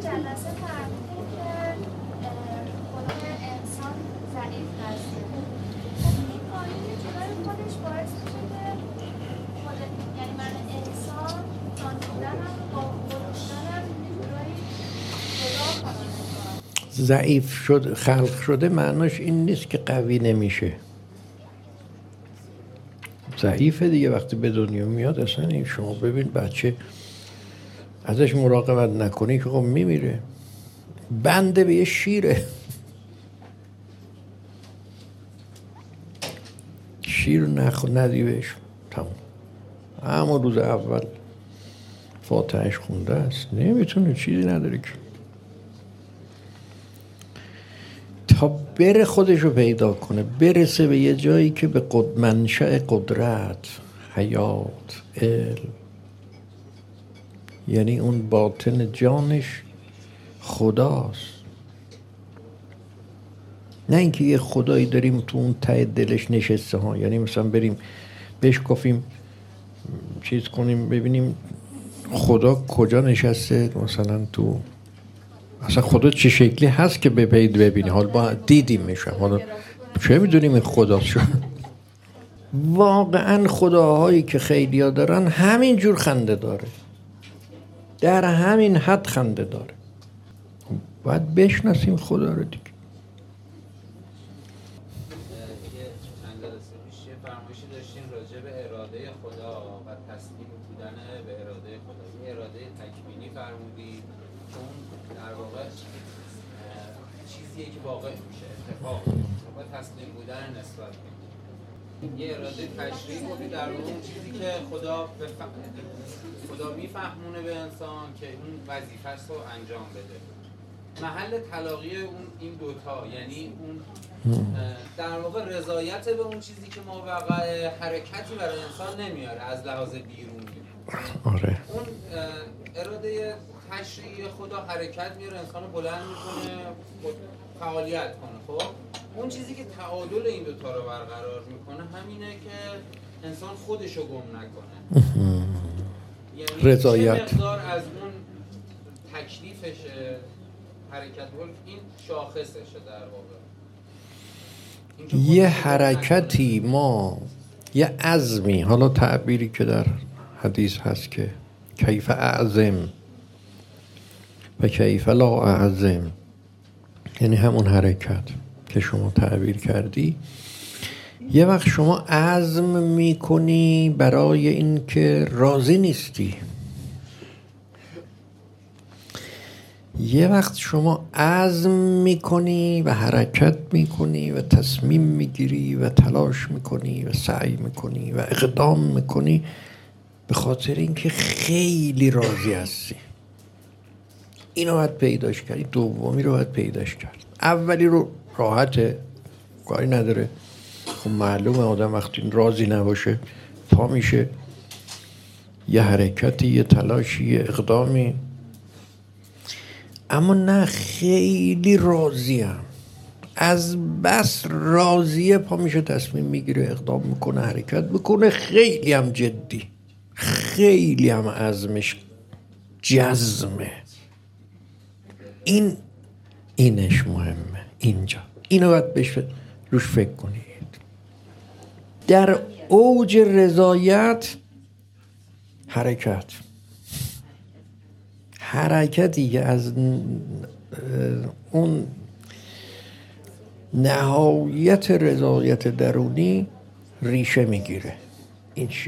جلسه فهمیدیم که خود انسان ضعیف هسته. این قانون جلوی خودش باعث میشه که خود یعنی من انسان جان بودنم با بودنم جلوی خدا کنم. ضعیف شد خلق شده معناش این نیست که قوی نمیشه. ضعیفه دیگه وقتی به دنیا میاد. اصلا این شما ببین بچه ازش مراقبت نکنی که خب میمیره. بنده به یه شیره. شیر ندی بهش تمام. اما روز اول فاتحش خونده است نمیتونه، چیزی نداره که تا بره خودشو پیدا کنه، برسه به یه جایی که به منشأ قدرت، حیات، علم، یعنی اون باطن جانش خداست. نه اینکه یه خدایی داریم تو اون ته دلش نشسته ها. یعنی مثلا بریم بهش گفتیم چیز کنیم ببینیم خدا کجا نشسته، مثلا تو اصلا خدا چه شکلی هست که ببینی. حالا با دیدیم میشم، حالا چه میدونیم این خداست شد. واقعا خداهایی که خیلی ها دارن همین جور خنده داره، در همین حد خنده داره. باید بشناسیم خدا رو دیگه. چند جلسه پیش یه فرمایشی داشتیم راجع به اراده خدا و تسلیم بودن به اراده خدا. یه اراده تکوینی فرمودی چون در واقع چیزیه که واقع میشه، اتفاق و تسلیم بودن نسبت به یه اراده تشریعی بودی در اون چیزی که خدا میفهمونه به انسان که اون وظیفه‌اش رو انجام بده. محل تلاقی این دوتا یعنی اون در واقع رضایت به اون چیزی که ماوقع حرکتی برای انسان نمیاره از لحاظ بیرونی. آره. اون اراده تشریعی خدا حرکت میاره، انسان رو بلند میکنه فعالیت کنه. خب اون چیزی که تعادل این دوتا رو برقرار میکنه همینه که انسان خودشو گم نکنه. یعنی رضایت چه مقدار از اون تکلیفشه حرکت بول این شاخصشه در واقع. یه حرکتی ما یه عزمی، حالا تعبیری که در حدیث هست که کیف اعظم و کیف لا اعظم، یعنی همون حرکت که شما تعبیر کردی. یه وقت شما عزم میکنی برای این که راضی نیستی، یه وقت شما عزم میکنی و حرکت میکنی و تصمیم میگیری و تلاش میکنی و سعی میکنی و اقدام میکنی به خاطر اینکه خیلی راضی هستی. اینو باید پیداش کردی. دومی رو باید پیداش کرد. اولی رو راحته، کاری نداره. خب معلومه آدم وقتی راضی نباشه پا میشه یه حرکتی، یه تلاشی، یه اقدامی. اما نه، خیلی راضیم، از بس راضیه پا میشه تصمیم میگیره، اقدام میکنه، حرکت میکنه، خیلی هم جدی، خیلی هم عزمش جزمه. اینش مهمه. اینجا اینو باید بهش روش فکر کنید. در اوج رضایت حرکتی که از اون نهایت رضایت درونی ریشه میگیره. این چیه؟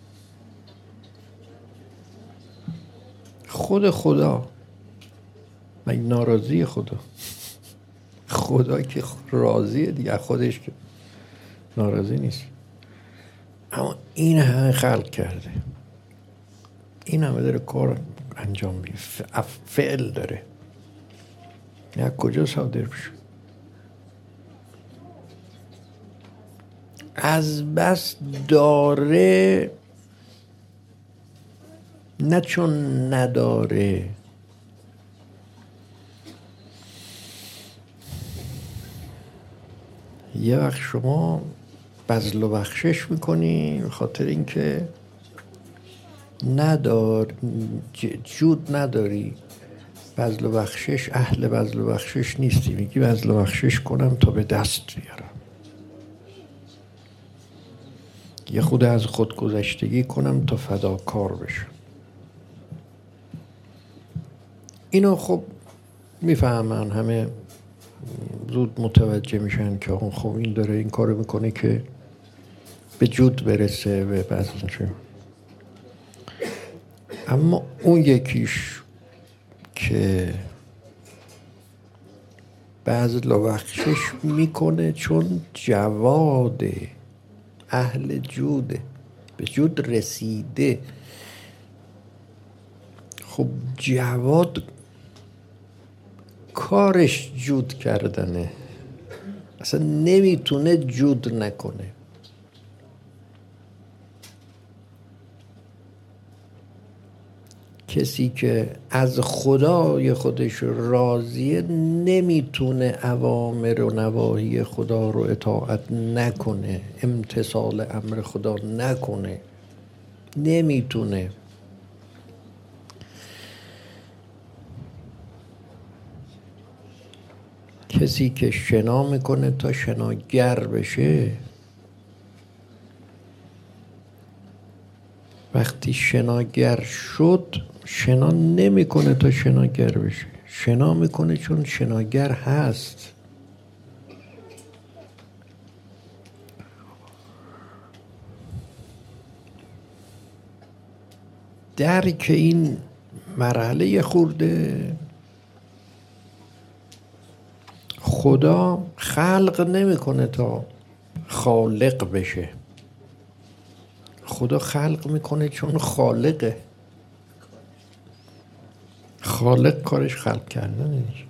خدا و ناراضی خدا که راضیه دیگه، خودش که ناراضی نیست. اما این همه خلق کرده، این همه داره کار انجام میده، فعل داره، نه کجا صادر بشه. از بس داره، نه چون نداره. یه وقت شما بذل و بخشش میکنی به خاطر اینکه جود نداری، بذل و بخشش، اهل بذل و بخشش نیستی، میگی بذل و بخشش کنم تا به دست بیارم، یه خود از خودگذشتگی کنم تا فداکار بشم. اینو خب میفهمن همه، زود متوجه میشن که خب این داره این کارو میکنه که به جود برسه، به بذل شه. اما اون یکیش که بذل و بخشش میکنه چون جواده، اهل جوده، به جود رسیده. خب جواد کارش جود کردنه، اصلا نمیتونه جود نکنه. کسی که از خدای خودش راضیه نمیتونه اوامر و نواهی خدا رو اطاعت نکنه، امتثال امر خدا نکنه، نمیتونه. کسی که شنا میکنه تا شناگر بشه، وقتی شناگر شد شنا نمیکنه تا شناگر بشه، شنا میکنه چون شناگر هست. درک این مرحله خورده. خدا خلق نمیکنه تا خالق بشه، خدا خلق میکنه چون خالقه. خالق کارش خلق کردن نیست.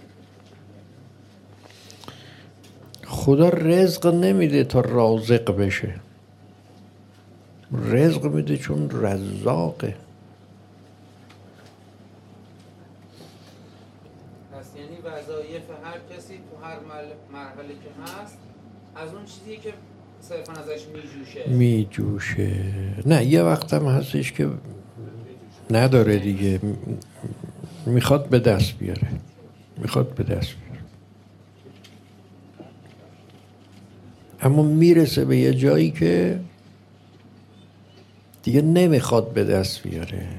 خدا رزق نمیده تا رازق بشه، رزق میده چون رزاقه. پس یعنی وظایف هر کسی تو هر مرحله که هست از اون چیزی که صرفا ازش میجوشه. نه یه وقت هم هستش که نداره دیگه، میخواد به دست بیاره، میخواد به دست بیاره، اما میرسه به یه جایی که دیگه نمیخواد به دست بیاره.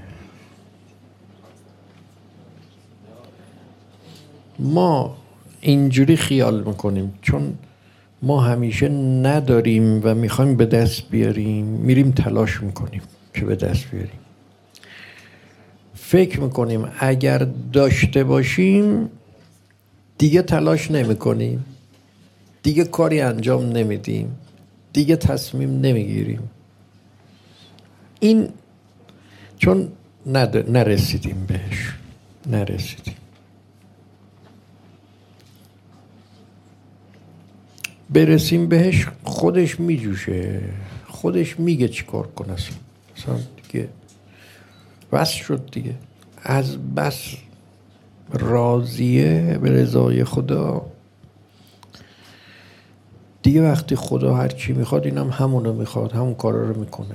ما اینجوری خیال میکنیم چون ما همیشه نداریم و میخوایم به دست بیاریم، میریم تلاش میکنیم که به دست بیاریم. فکر میکنیم اگر داشته باشیم دیگه تلاش نمیکنیم، دیگه کاری انجام نمیدیم، دیگه تصمیم نمیگیریم. این چون نرسیدیم بهش، نرسیدیم. برسیم بهش خودش میجوشه، خودش میگه چی کار کنه. اصلا دیگه بس شد دیگه. از بس راضیه به رضای خدا دیگه. وقتی خدا هر چی میخواد اینم همونو میخواد، همون کارا رو میکنه.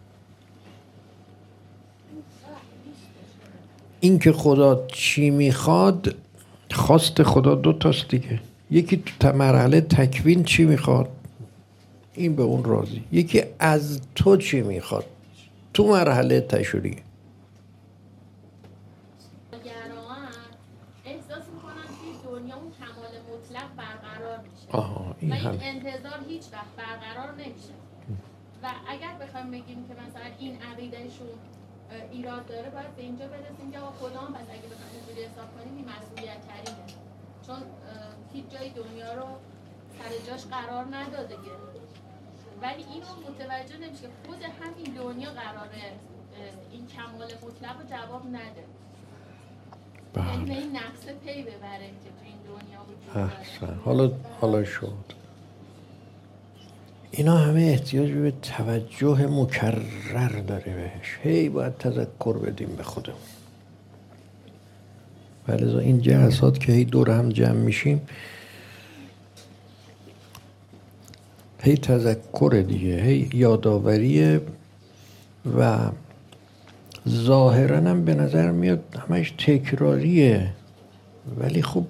این که خدا چی میخواد، خواست خدا دو تاست دیگه. یکی تو مرحله تکوین چی میخواد، این به اون راضی. یکی از تو چی میخواد تو مرحله تشریع. احساس میکنم که دنیا اون کمال مطلق برقرار میشه این و هم. این انتظار هیچ وقت برقرار نمیشه. و اگر بخوایم بگیم که مثلا این عقیدهشون ایراد داره، باید به اینجا برسیم که خدا هم پس اگه بخوایم اینجوری حساب کنیم این مسئولیت ترینه، چون هیچ جای دنیا رو سر جاش قرار نداده که. ولی اینو متوجه نمیشه که خود همین دنیا قراره این کمال مطلق رو جواب نده، یعنی به این نقص پی ببره که تو این دنیا وجود داره. حالا شد. اینا همه احتیاج به توجه مکرر داره بهش، هی باید تذکر بدیم به خودمون. ولذا این جلسات که هی دور هم جمع میشیم هی تذکر دیگه، هی یادآوریه و ظاهراً هم به نظر میاد همش تکراریه، ولی خب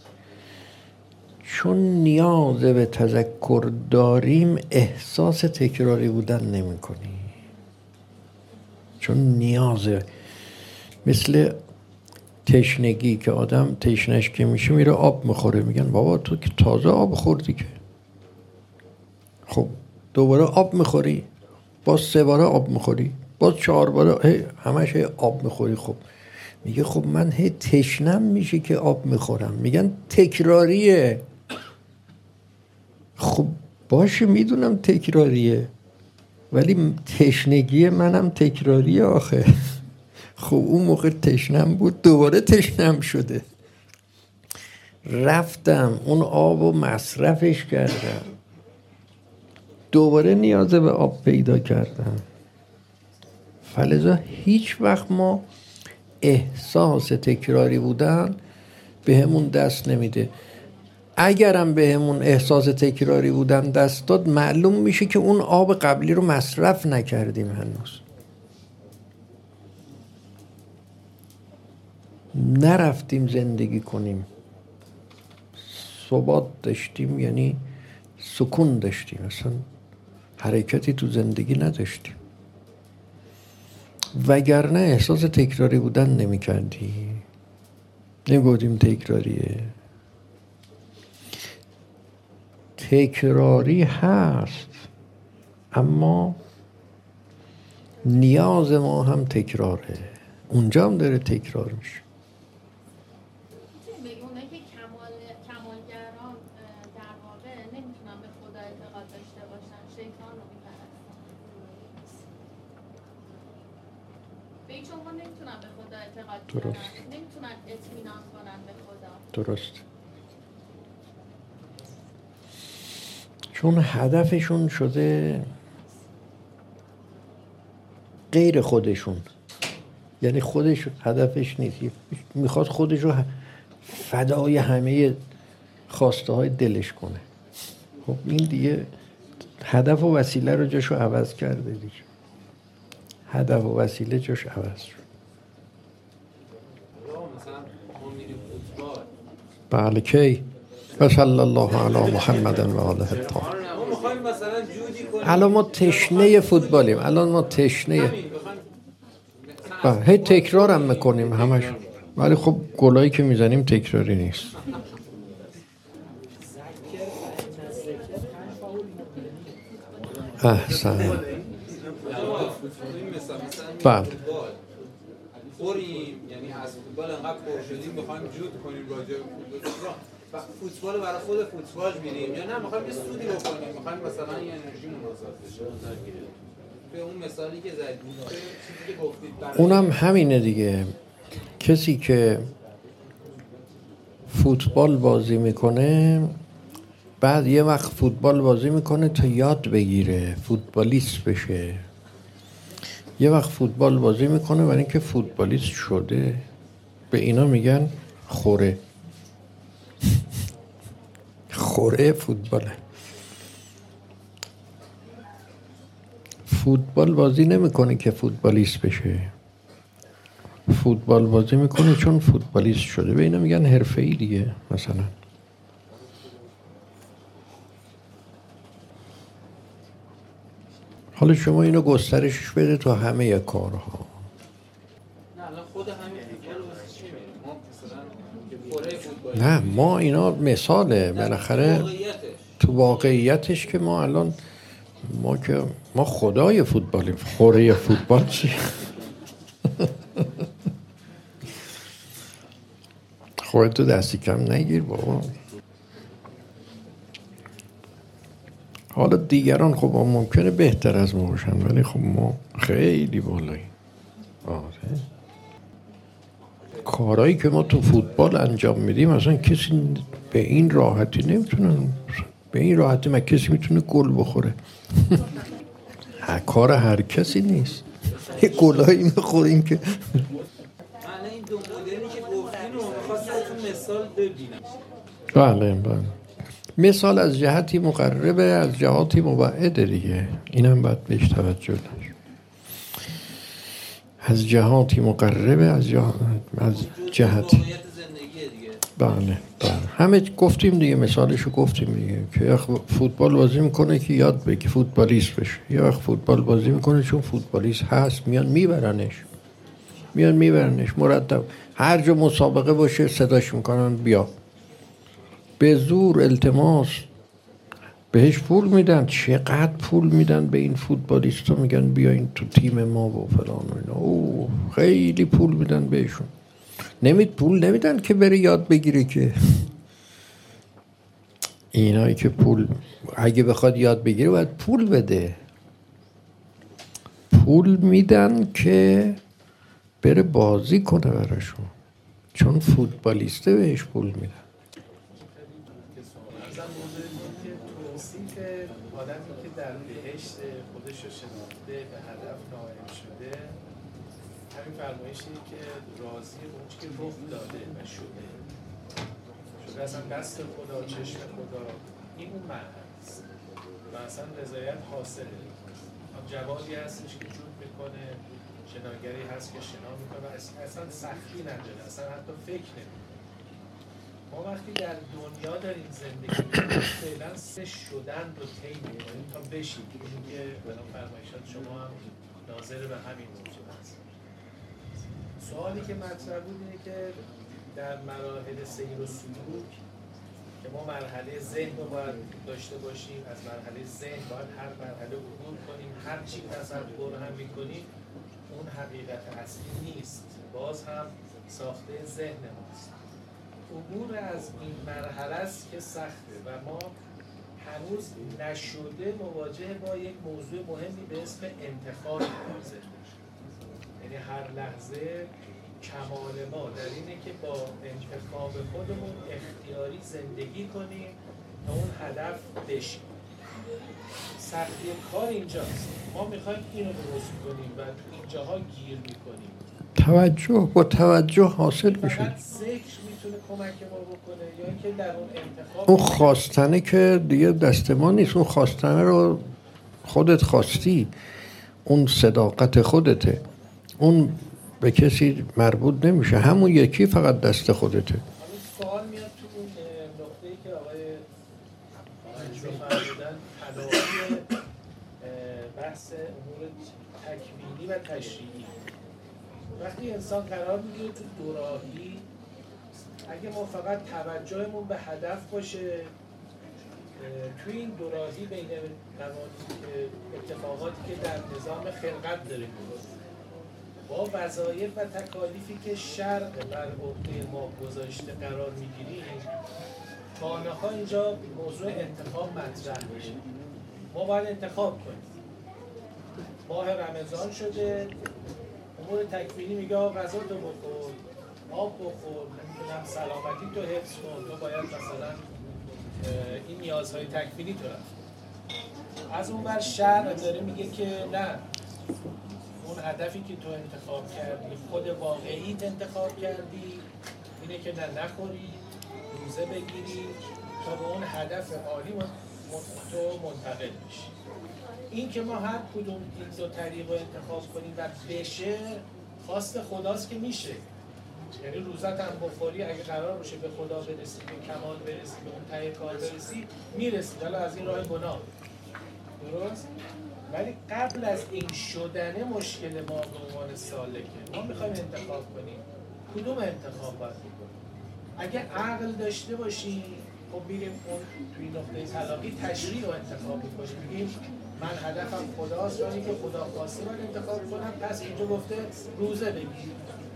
چون نیاز به تذکر داریم احساس تکراری بودن نمی کنی، چون نیازه. مثل تشنگی که آدم تشنش که میشه میره آب میخوره، میگن بابا تو که تازه آب خوردی که. خب دوباره آب میخوری، باز 3 باره آب میخوری، باز 4 باره همش آب میخوری. خب میگه خب من تشنم میشه که آب میخورم. میگن تکراریه. خب باشه میدونم تکراریه، ولی تشنگی منم تکراریه آخه. خب اون موقع تشنم بود دوباره تشنم شده، رفتم اون آب و مصرفش کردم، دوباره نیاز به آب پیدا کردم. فلذا هیچ وقت ما احساس تکراری بودن به همون دست نمیده. اگرم به همون احساس تکراری بودن دست داد، معلوم میشه که اون آب قبلی رو مصرف نکردیم هنوز، نرفتیم زندگی کنیم، ثبات داشتیم، یعنی سکون داشتیم، اصلا حرکتی تو زندگی نداشتیم. وگرنه احساس تکراری بودن نمی کردی، نگفتیم تکراریه. تکراری هست، اما نیاز ما هم تکراره، اونجا هم داره تکرار میشه. اونایی که کمالگران در واقع نمیتونن به خدا اعتقاد داشته باشن، شیطان رو میپرستن. به هیچ عنوان نمیتونن به خدا اعتقاد کنن، نمیتونن اطمینان کنن به خدا. درست. چون هدفشون شده غیر خودشون، یعنی خودش هدفش نیست، میخواد خودش رو فدای همه خواسته های دلش کنه. خب این دیگه هدف و وسیله رو جاشو عوض کرده دیگه، هدف و وسیله جاش عوض شد. مثلا ما میریم فوتبال، بله کی و صلی الله علی محمد و آله الطاهرین. ما میخوایم مثلا جودی کنیم، الان ما تشنه فوتبالیم، الان ما تشنه هی تکرار هم میکنیم همش، ولی خب گلایی که میزنیم تکراری نیست. احسن. بله. خوریم، یعنی از فوتبال انقدر پر شدیم میخوایم جود کنیم راجع به فوتبال برای خود فوتبال میریم، یا نه میخوایم یه سودی بکنیم، میخوایم مثلا یه انرژیمون آزاد بشه. به اون مثالی که زدید، چیزی که گفتید، اونم همینه دیگه. کسی که فوتبال بازی میکنه، بعد یه وقت فوتبال بازی میکنه تا یاد بگیره فوتبالیست بشه، یه وقت فوتبال بازی میکنه برای اینکه فوتبالیست شده. به اینا میگن خوره. خوره فوتباله. فوتبال بازی نمیکنه که فوتبالیست بشه، فوتبال بازی میکنه چون فوتبالیست شده. به اینا میگن حرفه‌ای دیگه. مثلا حالا شما اینو گسترشش بده تا همه کارها. نه الان خود همین فوتبال واسه چی می‌ریم؟ ما مثلا کره فوتبال، نه ما اینا مثاله، بالاخره تو واقعیتش که ما الان ما خدای فوتبالیم. خوره فوتبال چی؟ خودتو دستی کم نگیر بابا. حالا دیگران خب ممکنه بهتر از ما باشن، ولی خب ما خیلی بالاییم. آره. کارهایی که ما تو فوتبال انجام میدیم اصلا کسی به این راحتی نمیتونه، به این راحتی ما کسی میتونه گل بخوره. کار هر کسی نیست. یه گلایی میخوریم که من این دو مدلی که گفتین رو می‌خواستم مثال ببینم. بله بله. مثال از جهتی مقربه، از جهاتی مبعده دیگه. اینم باید بهش توجه داشت. از جهاتی مقربه، از جهتی. بله همه گفتیم دیگه، مثالشو گفتیم دیگه که یا فوتبال بازی میکنه که یاد بگی فوتبالیست بشه، یا فوتبال بازی میکنه چون فوتبالیست هست میان میبرنش مرتب. هر جا مسابقه باشه صداش میکنن بیا، به زور التماس بهش پول میدن. چقدر پول میدن به این فوتبالیستا، میگن بیاین تو تیم ما و فلان و اینا. اوه خیلی پول میدن بهشون. پول نمیدن که بره یاد بگیره که. اینایی که پول اگه بخواد یاد بگیره باید پول بده. پول میدن که بره بازی کنه براشون، چون فوتبالیسته بهش پول میدن. آدمی که در بهشت خودش رو شناخته به هدف نائل شده، همین فرمایشی که راضی به اون که رخ داده و شده اصلا دست خدا، چشم خدا، این اون معنی است و اصلا رضایت حاصله. جوادی هستش که جود میکنه، شناگری هست که شنا میکنه و اصلا سختی نداره، اصلا حتی فکر نمیکنه. ما وقتی در دنیا داریم زندگی میکنیم فعلا شدن رو طی میکنیم تا بشیم. اینی که بنا فرمایشات شما هم ناظر به همین موضوع هست. سوالی که مطرح بود اینه که در مراحل سیر و سلوک که ما مرحله ذهن رو باید داشته باشیم، از مرحله ذهن باید هر مرحله عبور کنیم، هر چی تصور هم میکنیم اون حقیقت اصلی نیست، باز هم ساخته ذهن ماست. عبور از این مرحله است که سخته و ما هنوز نشده مواجه با یک موضوع مهمی به اسم انتخاب حاضر. یعنی هر لحظه کمال ما در اینه که با انتخاب خودمون اختیاری زندگی کنیم تا اون هدف بشیم. سختی کار اینجاست. ما میخوایم اینو درست کنیم و اینجاها گیر میکنیم. با توجه حاصل میشه. فقط ذکر میتونه کمک ما بکنه یا اینکه در اون انتخاب اون خواستنه که دیگه دست ما نیست. اون خواستنه رو خودت خواستی، اون صداقت خودته، اون به کسی مربوط نمیشه، همون یکی فقط دست خودته. سوال میاد تو اون نقطه‌ای که آقای فرمودن تداعی بحث امور تکوینی و تشریعی. وقتی انسان قرار میگیره تو دوراهی، اگه ما فقط توجهمون به هدف باشه، تو این دوراهی بین اتفاقاتی که در نظام خلقت داره میفته با وظایف و تکالیفی که شرع بر عهده ما گذاشته قرار میگیریم، خانه‌ها اینجا موضوع انتخاب مطرح میشه. ما باید انتخاب کنیم. ماه رمضان شده، امور تکوینی میگه غذا تو بخور، آب بخور، نمیدونم سلامتی تو حفظ کن، تو باید مثلا این نیازهای تکوینی تو رفت. از اون بر شرع داره میگه که نه، اون هدفی که تو انتخاب کردی، خود واقعیت انتخاب کردی، اینه که نه نخوری، روزه بگیری تا به اون هدف عالی تو منتقل بشی. این که ما هر کدوم این دو طریق رو انتخاب کنیم و بشه، خواست خداست که میشه. یعنی روزت هم بخوری، اگه قرار باشه به خدا برسی، به کمال برسی، به اون ته کار برسی، میرسی. حالا از این راه گناه درست؟ ولی قبل از این شدن مشکل ما به عنوان سالکه، ما میخوایم انتخاب کنیم. کدوم انتخاب باید بکنیم؟ اگه عقل داشته باشیم، خب میریم اون توی نقطه تلاقی تشریع رو انتخاب میکنیم، میگیم من هدفم خداست، رانی که خدا خواسته من انتخاب کنم، پس اینجا گفته روزه بگیر.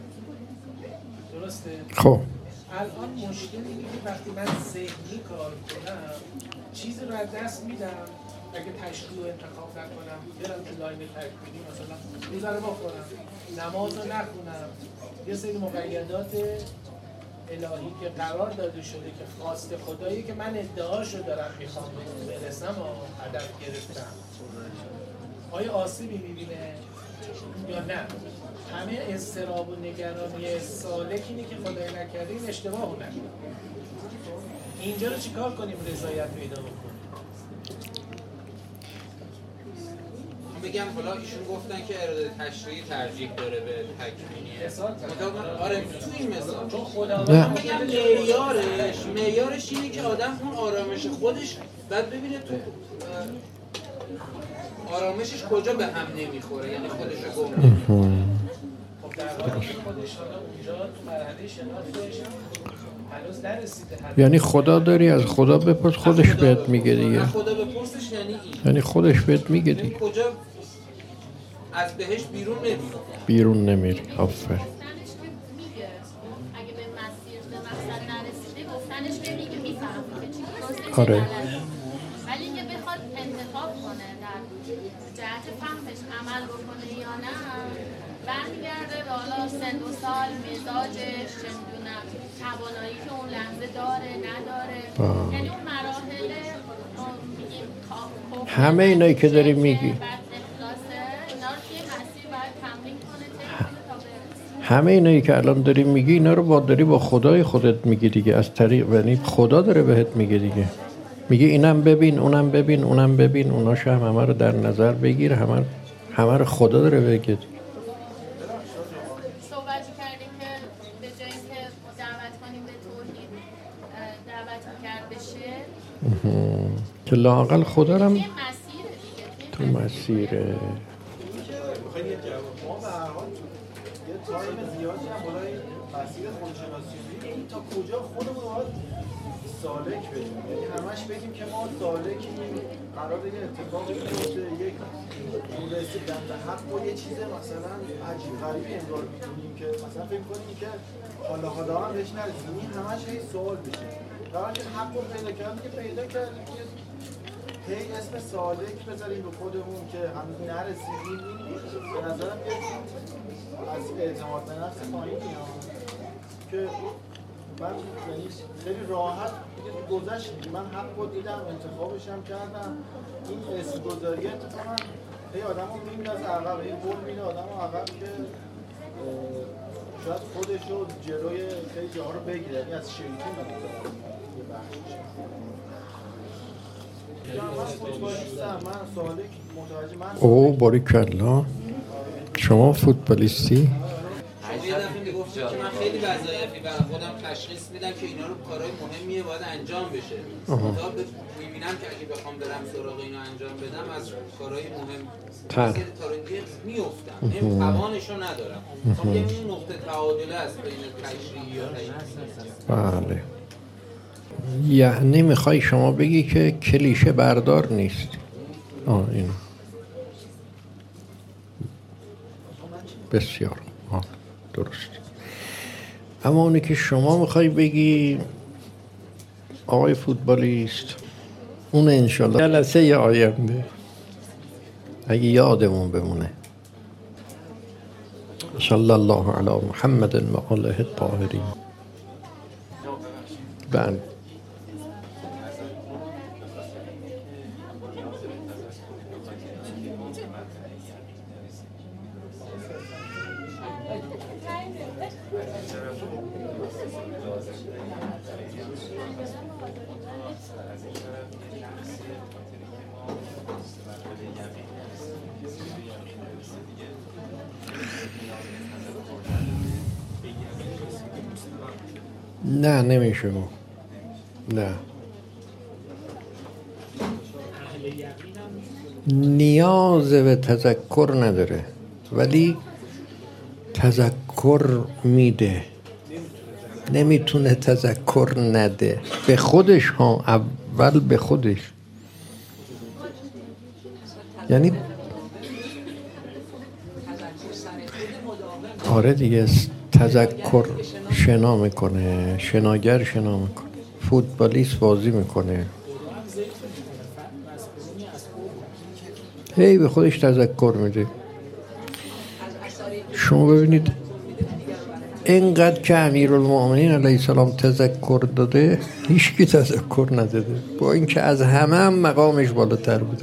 درسته؟ خب الان مشکل اینه که وقتی من ذهنی کار کنم، چیزی رو از دست میدم. اگه تشریع رو انتخاب نکنم، برم تو لاین تکوینی مثلا روزه رو بخورم، نماز رو نخونم، یه سری مقیدات الهی که قرار داده شده که خواست خدایی که من ادعاشو دارم میخوام برسم و هدف گرفتم، آیا آسیبی میبینه یا نه؟ همه اضطراب و نگرانی سالک اینه که خدای نکرده این اشتباهو نکنه. اینجا رو چیکار کنیم رضایت پیدا بکنیم؟ بگم حالا ایشون گفتن که اراده تشریعی ترجیح داره به تکوینیه. آره تو این مثال چون خداوند میگم معیارش اینه که آدم اون آرامش خودش بعد ببینه تو آرامشش کجا به هم نمیخوره، یعنی خودش رو گم نمیکنه. خب در واقع خودش حالا اونجا تو مرحله شناختش هنوز نرسیده. یعنی خدا داری از خدا بپرس، خودش بهت میگه دیگه. خدا بپرسش یعنی این، یعنی خودش بهت میگه دیگه. کجا از بهش بیرون نمیری. بیرون نمیری. آفرین. اگه به مسیر به مقصد نرسیده گفتنش نمیگه، میفهمه که چی درسته. آره. ولی اینکه بخواد انتخاب کنه در جهت فهمش عمل بکنه یا نه، برمیگرده به حالا سن و سال، مزاجش، چه میدونم توانایی که اون لحظه داره نداره. یعنی اون مراحل میگیم همه اینایی که داری میگی، همه اینایی که الان داری میگی اینا رو داری با خدای خودت میگی دیگه، از طریق، یعنی خدا داره بهت میگه دیگه. میگه اینم ببین، اونم ببین، اونم ببین، اوناش هم همه رو در نظر بگیر، همه رو خدا داره بگه. صحبت کردیم که به جای اینکه دعوت کنیم به توحید دعوت کرد بشه که لااقل خدا رو هم تو مسیره. میخوایم یه جواب ما به هر حال یه تایم زیادی هم برای مسیر خودشناسی این تا کجا خودمون رو باید سالک بدیم، یعنی همش بگیم که ما سالکیم، قرار یه اتفاقی بیفته، یک رسیدن به حق و یه چیز مثلا عجیب غریبی انگار می‌کنیم که مثلا فکر کنیم که حالا هم بهش نرسیم، این همش هی سوال بشه. قرار که حق رو پیدا کردیم که پیدا کردیم که هی اسم سالک بذاریم به خودمون که هنوز نرسیدیم. این به نظرم از اعتماد به نفس پایین میاد که من یعنی خیلی راحت گذشت. من حق رو دیدم، انتخابشم کردم. این اسم گذاری اتفاقا هی آدم رو میندازه عقب، هی بول میده آدم رو عقب که شاید خودش رو جلوی خیلی جاها رو بگیره، یعنی از شیطان یه بخشش. من فوتبالیستم، من سالک متوجه من اوه باریکلا، شما فوتبالیستی؟ یه دفعه میگفت که من خیلی وظایفی برای خودم تشخیص میدم که اینا رو کارهای مهمیه باید انجام بشه. تا میبینم که اگه بخوام برم سراغ اینا انجام بدم از کارهای مهم مثل تاریخی میافتم، این توانشو ندارم. خب این نقطه تعادل است بین تشریعی و تشریعی. بله. یعنی میخوای شما بگی که کلیشه بردار نیست. اینو بسیار درست. اما اونی که شما میخوای بگی آقای فوتبالیست، اون انشالله جلسه آینده اگه یادمون بمونه. صلی الله علی محمد و آله الطاهرین. بله. نه نمیشه. نه نیاز به تذکر نداره ولی تذکر میده، نمیتونه تذکر نده به خودش. اول به خودش، یعنی آره دیگه، تذکر شنا میکنه، شناگر شنا میکنه، فوتبالیست بازی میکنه، هی به خودش تذکر میده. شما ببینید اینقدر که امیرالمؤمنین علیه السلام تذکر داده هیچ کی تذکر نداده، با اینکه از همه هم مقامش بالاتر بوده.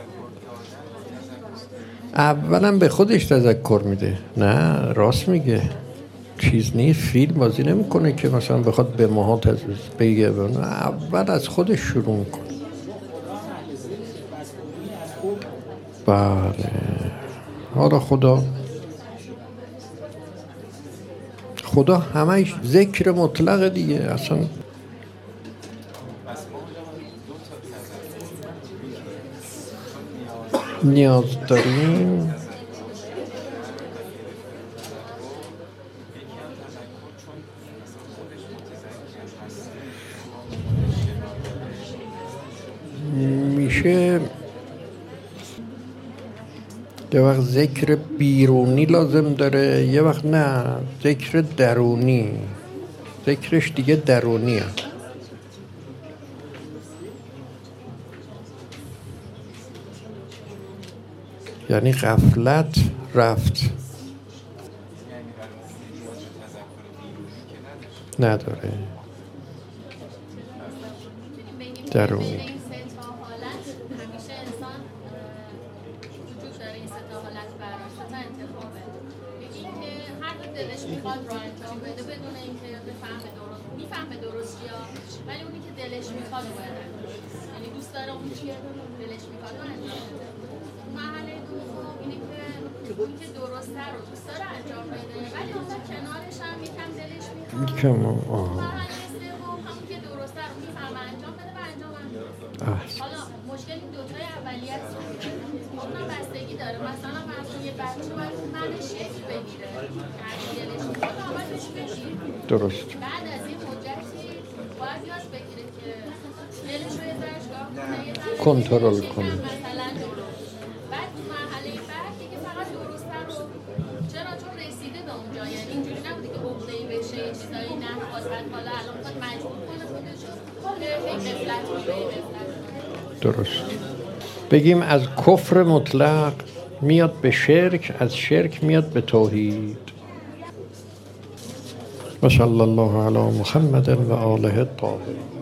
اولا به خودش تذکر میده. نه راست میگه، چیز نیست، فیلم بازی نمیکنه که مثلا بخواد به ماها بگه. اول از خودش شروع میکنه. بله. حالا خدا همش ذکر مطلق دیگه، اصلا نیاز داریم. میشه یه وقت ذکر بیرونی لازم داره، یه وقت نه ذکر درونی، ذکرش دیگه درونیه. یعنی غفلت رفت نداره درونی. میخواد رو انجام بده بدون اینکه میفهمه درست یا، ولی اونی که دلش میخواد رو باید انجام بده. یعنی دوست داره اونی که دلش میخواد رو انجام بده. مرحله دوم اینه که اونی که درسته رو دوست داره انجام بده، ولی اون کنارش هم یکم دلش میخواد. مرحله سوم همون که درسته رو میفهمه انجام بده و انجام بده. حالا مشکل این دوتای اولیه است. اونم بستگی داره. مثلا یه بچه باید من شکل بگیره، درست. بعد از این مدتی باید یاد بگیره که دلش رو یه ذره‌شگاه کنترل کنه. مثلا درست. بعد تو مرحله بعد دیگه فقط درست‌تر رو چون رسیده به اونجا، یعنی اینجوری نبوده که عقده‌ای بشه یه چیزایی نخواست، بعد حالا الان میخواد مجبور کنه خودشو که غفلت کنه. درست. بگیم از کفر مطلق میاد به شرک، از شرک میاد به توحید. و صلی الله علی محمد و آله الطاهرین.